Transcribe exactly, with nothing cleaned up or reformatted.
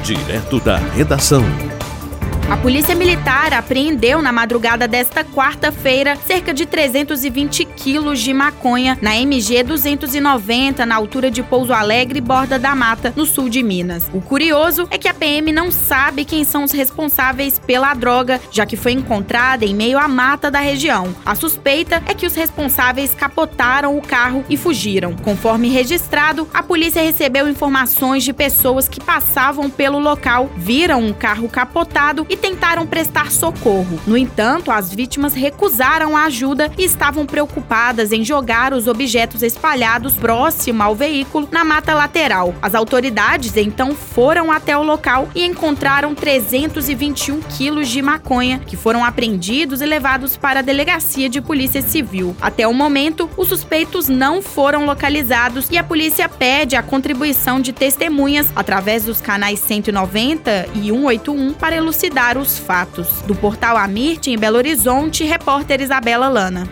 Direto da redação. A Polícia Militar apreendeu na madrugada desta quarta-feira cerca de trezentos e vinte quilos de maconha na M G duzentos e noventa, na altura de Pouso Alegre, Borda da Mata, no sul de Minas. O curioso é que a P M não sabe quem são os responsáveis pela droga, já que foi encontrada em meio à mata da região. A suspeita é que os responsáveis capotaram o carro e fugiram. Conforme registrado, a polícia recebeu informações de pessoas que passavam pelo local, viram um carro capotado e tentaram prestar socorro. No entanto, as vítimas recusaram a ajuda e estavam preocupadas em jogar os objetos espalhados próximo ao veículo na mata lateral. As autoridades então foram até o local e encontraram trezentos e vinte e um quilos de maconha, que foram apreendidos e levados para a delegacia de polícia civil. Até o momento, os suspeitos não foram localizados e a polícia pede a contribuição de testemunhas através dos canais cento e noventa e cento e oitenta e um para elucidar os fatos. Do portal Amirte, em Belo Horizonte, repórter Isabela Lana.